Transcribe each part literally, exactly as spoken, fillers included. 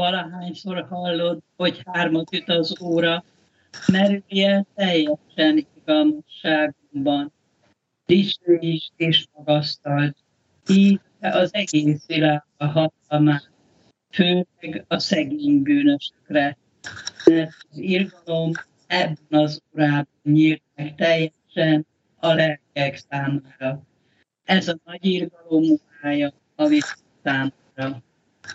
valahányszor hallod, hogy hármat üt az óra, merülj teljesen igazságban. Dicsőítsd és magasztald, így az egész világ a hatalmát, főleg a szegény bűnösökre, mert az irgalom ebben az órában nyílt meg teljesen a lelkek számára. Ez a nagy irgalom órája a világ számára.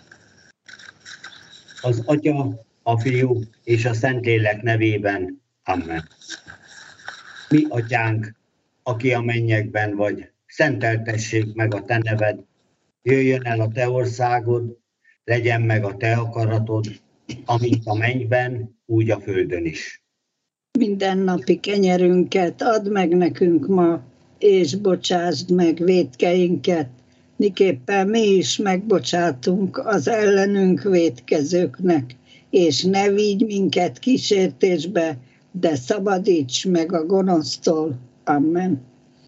Az Atya, a Fiú és a Szentlélek nevében. Amen. Mi, Atyánk, aki a mennyekben vagy, szenteltessék meg a te neved, jöjjön el a te országod, legyen meg a te akaratod, amint a mennyben, úgy a földön is. Mindennapi kenyerünket add meg nekünk ma, és bocsásd meg vétkeinket, miképpen mi is megbocsátunk az ellenünk vétkezőknek, és ne vigy minket kísértésbe, de szabadíts meg a gonosztól. Amen.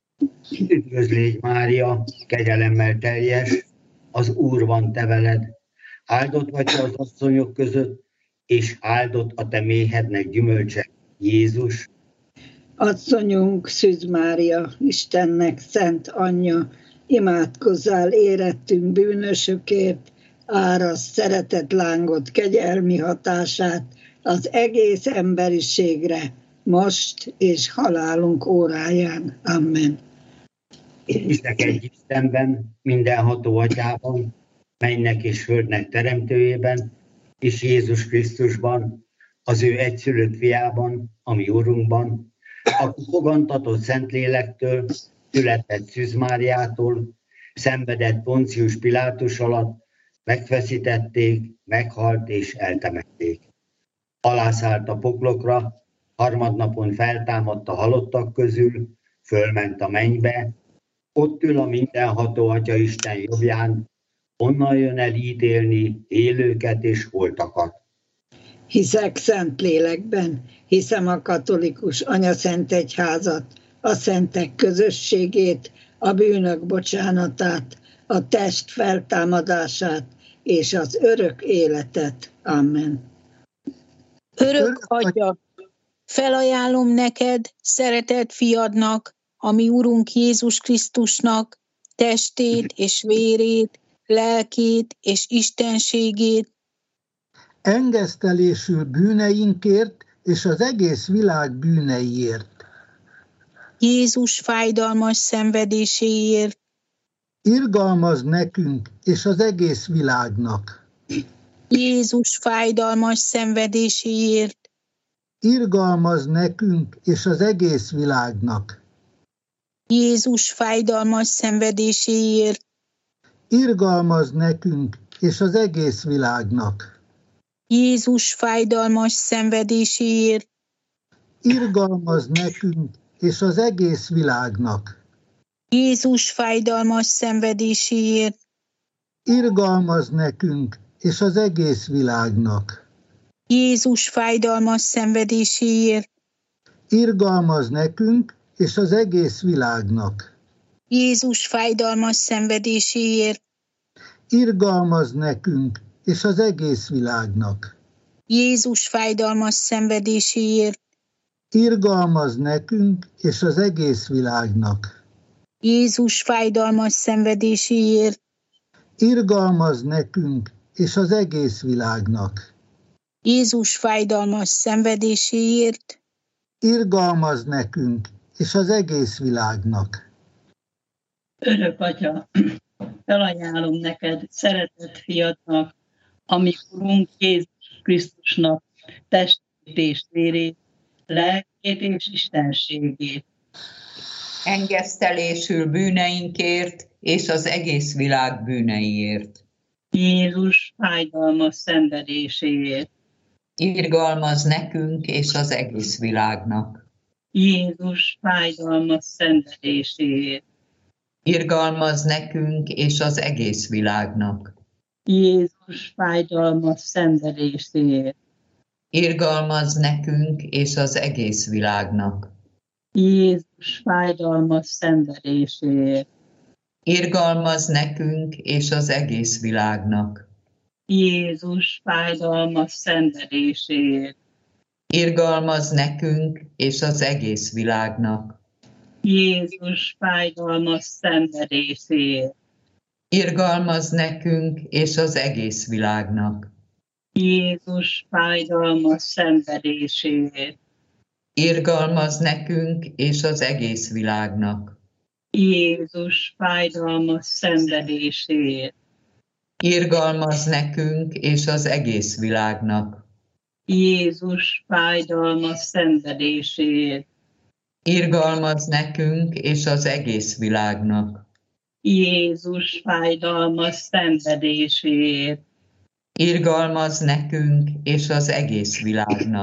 Üdvözlégy Mária, kegyelemmel teljes, az Úr van te veled, áldott vagy te az asszonyok között, és áldott a te méhednek gyümölcse, Jézus. Asszonyunk, Szűz Mária, Istennek szent anyja, imádkozzál érettünk bűnösökért, árasd szeretet lángot, kegyelmi hatását az egész emberiségre, most és halálunk óráján. Amen. Hiszek egy Istenben, mindenható Atyában, mennynek és földnek teremtőjében, és Jézus Krisztusban, az ő egyszülött fiában, a mi Urunkban, aki fogantatott Szentlélektől, született Szűz Máriától, szenvedett Poncius Pilátus alatt, megfeszítették, meghalt és eltemették. Alászállt a poklokra, harmadnapon feltámadt a halottak közül, fölment a mennybe, ott ül a mindenható Atya Isten jobbján, onnan jön el ítélni élőket és holtakat. Hiszek Szentlélekben, hiszem a katolikus anyaszent egyházat, a szentek közösségét, a bűnök bocsánatát, a test feltámadását és az örök életet. Amen. Örök Atya, felajánlom neked, szeretett fiadnak, a mi Urunk Jézus Krisztusnak, testét és vérét, lelkét és istenségét, engesztelésül bűneinkért és az egész világ bűneiért. Jézus fájdalmas szenvedéséért, irgalmazd nekünk és az egész világnak. Jézus fájdalmas szenvedéséért, irgalmazd nekünk és az egész világnak. Jézus fájdalmas szenvedéséért, irgalmazd nekünk és az egész világnak. Jézus fájdalmas szenvedéséért, irgalmazd nekünk és az egész világnak. Jézus fájdalmas szenvedéséért, irgalmazd nekünk és az egész világnak. Jézus fájdalmas szenvedéséért, irgalmazd nekünk és az egész világnak. Jézus fájdalmas szenvedéséért, irgalmazd nekünk és az egész világnak. Jézus fájdalmas szenvedéséért, irgalmazd nekünk és az egész világnak. Jézus fájdalmas szenvedéséért, irgalmazd nekünk és az egész világnak. Jézus fájdalmas szenvedéséért, irgalmazd nekünk és az egész világnak. Örök Atya, felajánlom neked, szeretett fiadnak, a mi Urunk Jézus Krisztusnak, testét és vérét, lelkét és istenségét. Engesztelésül bűneinkért és az egész világ bűneiért. Jézus fájdalmas szenvedéséért. Irgalmaz nekünk és az egész világnak. Jézus fájdalmas szenvedéséért. Irgalmaz nekünk és az egész világnak. Jézus fájdalmas szenvedéséért. Irgalmaz nekünk és az egész világnak. Jézus fájdalmas szenvedéséért. Irgalmaz nekünk és az egész világnak. Jézus fájdalmas szenvedéséért. Irgalmaz nekünk és az egész világnak. Jézus fájdalmas szenvedéséért. Irgalmaz nekünk és az egész világnak. Jézus fájdalmas szenvedéséért. Irgalmaz nekünk és az egész világnak. Jézus fájdalmas szenvedéséért. Irgalmaz nekünk és az egész világnak. Jézus fájdalmas szenvedéséért. Irgalmaz nekünk és az egész világnak. Jézus fájdalmas szenvedéséért. Irgalmaz nekünk és az egész világnak.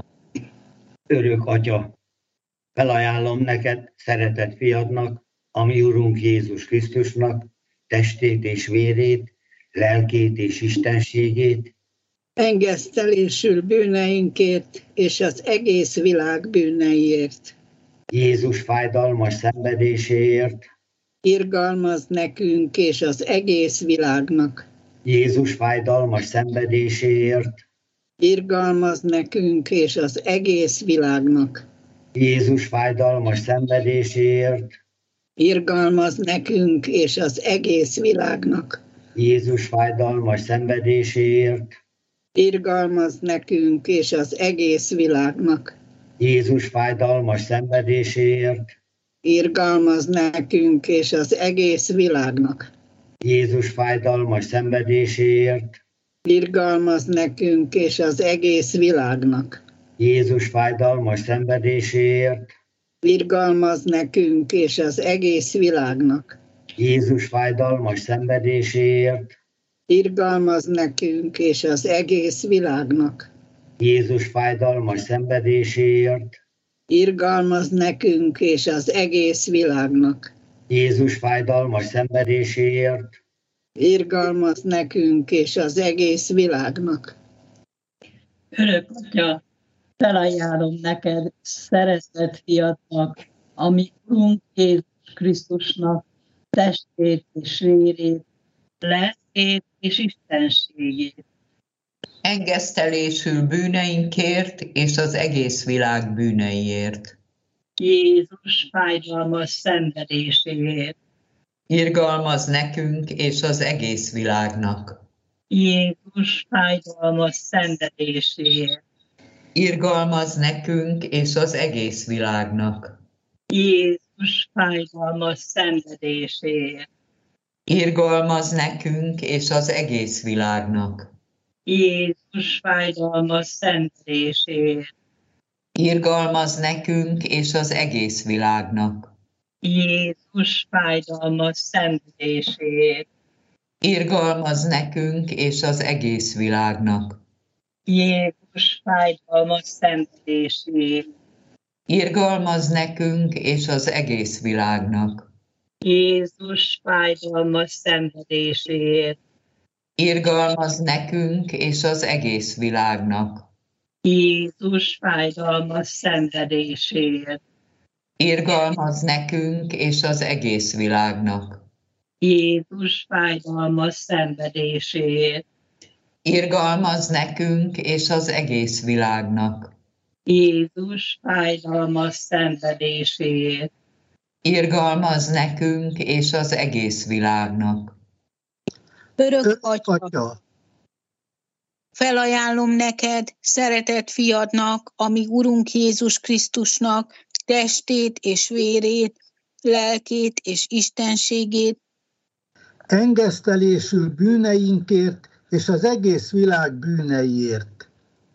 Örök Atya, felajánlom neked szeretett fiadnak, a mi Urunk Jézus Krisztusnak, testét és vérét, lelkét és istenségét, engesztelésül bűneinkért és az egész világ bűneiért. Jézus fájdalmas szenvedéséért, Irgalmaz nekünk és az egész világnak. Jézus fájdalmas szenvedéséért, Irgalmaz nekünk és az egész világnak. Jézus fájdalmas szenvedéséért, Irgalmaz nekünk és az egész világnak. Jézus fájdalmas szenvedéséért, Irgalmaz nekünk és az egész világnak. Jézus fájdalmas szenvedéséért, Irgalmaz nekünk és az egész világnak. Jézus fájdalmas szenvedéséért, Irgalmaz nekünk és az egész világnak. Jézus fájdalmas szenvedéséért, Irgalmaz nekünk és az egész világnak. Jézus fájdalmas szenvedéséért, Irgalmaz nekünk és az egész világnak. Jézus fájdalmas szenvedéséért, Irgalmaz nekünk és az egész világnak. Jézus fájdalmas szenvedéséért, Irgalmaz nekünk és az egész világnak. Örök Atya, felajánlom neked szeretett fiadnak, ami Urunk Jézus Krisztusnak testét és vérét, lelkét és istenségét. Engesztelésül bűneinkért és az egész világ bűneiért. Jézus fájdalmas szenvedéséért. Irgalmaz nekünk és az egész világnak. Jézus fájdalmas szenvedéséért. Irgalmaz nekünk és az egész világnak. Jézus fájdalmas szenvedéséért. Irgalmaz nekünk és az egész világnak. Jézus fájdalmas szenvedéséért. Irgalmaz nekünk és az egész világnak. Jézus fájdalmas szenvedéséért. Irgalmaz nekünk és az egész világnak. Jézus fájdalmas szenvedéséért. Irgalmaz nekünk és az egész világnak. Jézus fájdalmas szenvedéséért. Irgalmaz nekünk és az egész világnak. Jézus fájdalmas szenvedéséért. Irgalmaz nekünk és az egész világnak. Jézus fájdalmas szenvedéséért. Irgalmaz nekünk és az egész világnak. Jézus fájdalmas szenvedéséért. Irgalmaz nekünk és az egész világnak. Örök Atya, Atya, felajánlom neked, szeretett fiadnak, ami Urunk Jézus Krisztusnak testét és vérét, lelkét és istenségét, engesztelésül bűneinkért és az egész világ bűneiért.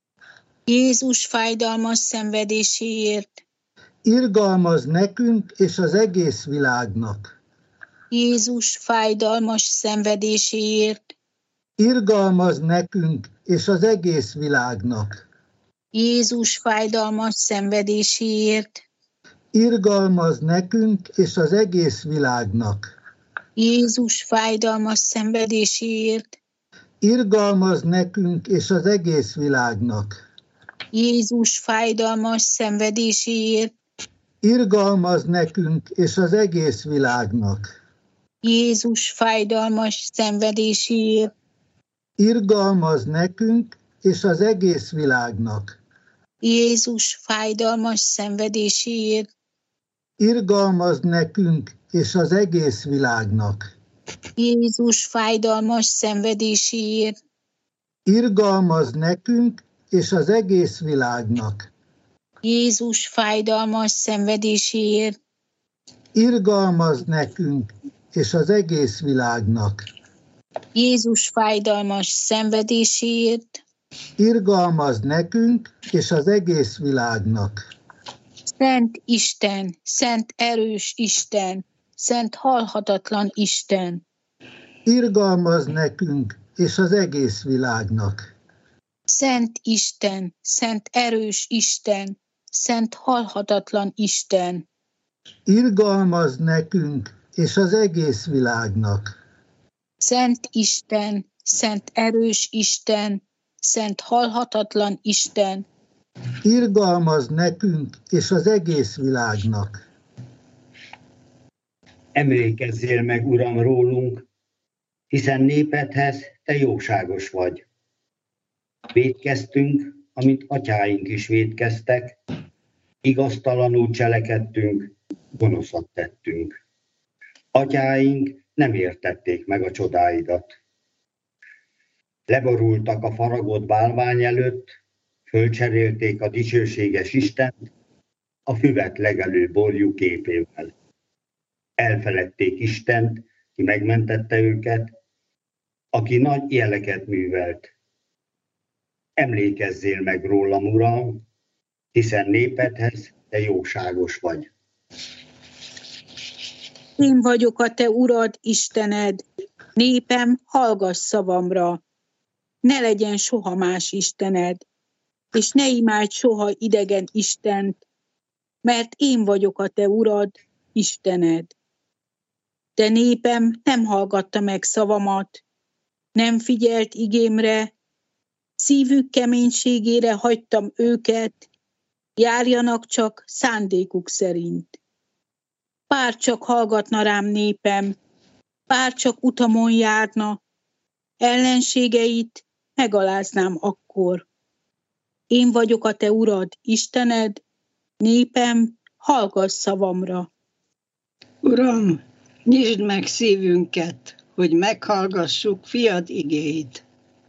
Jézus fájdalmas szenvedéséért, Irgalmaz nekünk és az egész világnak. Jézus fájdalmas szenvedéséért, Irgalmaz nekünk és az egész világnak. Jézus fájdalmas szenvedéséért, Irgalmaz nekünk és az egész világnak. Jézus fájdalmas szenvedéséért, Irgalmaz nekünk és az egész világnak. Jézus fájdalmas szenvedéséért, Irgalmaz nekünk és az egész világnak. Jézus fájdalmas szenvedéséért, irgalmaz nekünk és az egész világnak. Jézus fájdalmas szenvedéséért, Irgalmaz nekünk és az egész világnak. Jézus fájdalmas szenvedéséért, Irgalmaz nekünk és az egész világnak. Jézus fájdalmas szenvedéséért, Irgalmaz nekünk és az egész világnak. Jézus fájdalmas szenvedéséért, Irgalmaz nekünk és az egész világnak. Szent Isten, szent erős Isten, szent halhatatlan Isten, Irgalmaz nekünk és az egész világnak. Szent Isten, szent erős Isten, szent halhatatlan Isten, Irgalmaz nekünk és az egész világnak. Szent Isten, szent erős Isten, szent halhatatlan Isten, Irgalmaz nekünk és az egész világnak. Emlékezzél meg, Uram, rólunk, hiszen népedhez te jóságos vagy. Vétkeztünk, amint atyáink is vétkeztek, igaztalanul cselekedtünk, gonoszat tettünk. Atyáink nem értették meg a csodáidat. Leborultak a faragott bálvány előtt, fölcserélték a dicsőséges Istent a füvet legelő borjú képével. Elfeledték Istent, ki megmentette őket, aki nagy jeleket művelt. Emlékezzél meg rólam, Uram, hiszen népedhez te jóságos vagy. Én vagyok a te Urad, Istened, népem, hallgass szavamra. Ne legyen soha más Istened, és ne imádj soha idegen Istent, mert én vagyok a te Urad, Istened. De népem nem hallgatta meg szavamat, nem figyelt igémre, szívük keménységére hagytam őket, járjanak csak szándékuk szerint. Bár csak hallgatna rám népem, bár csak utamon járna, ellenségeit megaláznám akkor. Én vagyok a te Urad, Istened, népem, hallgass szavamra. Uram, nyisd meg szívünket, hogy meghallgassuk fiad igéit.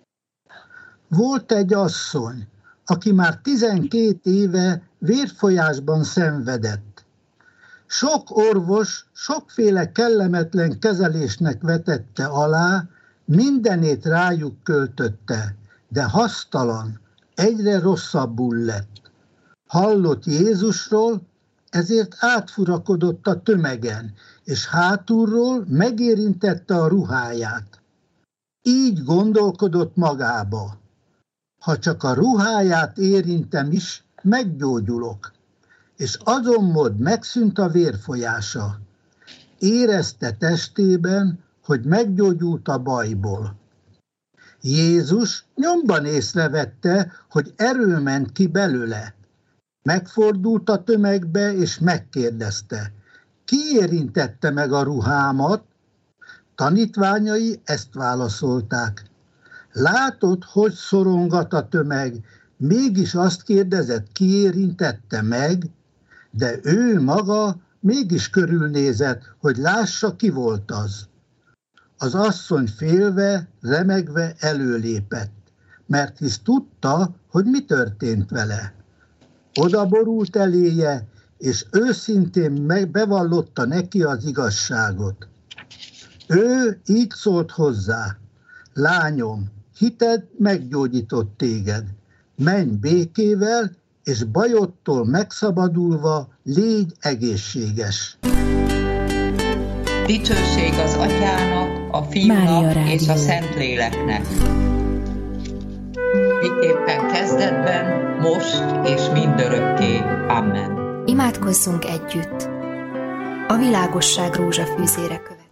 Volt egy asszony, aki már tizenkét éve vérfolyásban szenvedett. Sok orvos sokféle kellemetlen kezelésnek vetette alá, mindenét rájuk költötte, de hasztalan, egyre rosszabbul lett. Hallott Jézusról, ezért átfurakodott a tömegen, és hátulról megérintette a ruháját. Így gondolkodott magába: ha csak a ruháját érintem is, meggyógyulok. És azonmod megszűnt a vérfolyása. Érezte testében, hogy meggyógyult a bajból. Jézus nyomban észrevette, hogy erő ment ki belőle. Megfordult a tömegbe, és megkérdezte: ki érintette meg a ruhámat? Tanítványai ezt válaszolták: látod, hogy szorongat a tömeg, mégis azt kérdezett, ki érintette meg? De ő maga mégis körülnézett, hogy lássa, ki volt az. Az asszony félve, remegve előlépett, mert hisz tudta, hogy mi történt vele. Odaborult eléje, és őszintén bevallotta neki az igazságot. Ő így szólt hozzá: lányom, hited meggyógyított téged. Menj békével, és bajodtól megszabadulva légy egészséges. Dicsőség az Atyának, a Fiúnak és a Szentléleknek. Miképpen kezdetben, most és mindörökké. Amen. Imádkozzunk együtt. A világosság rózsafűzére követ.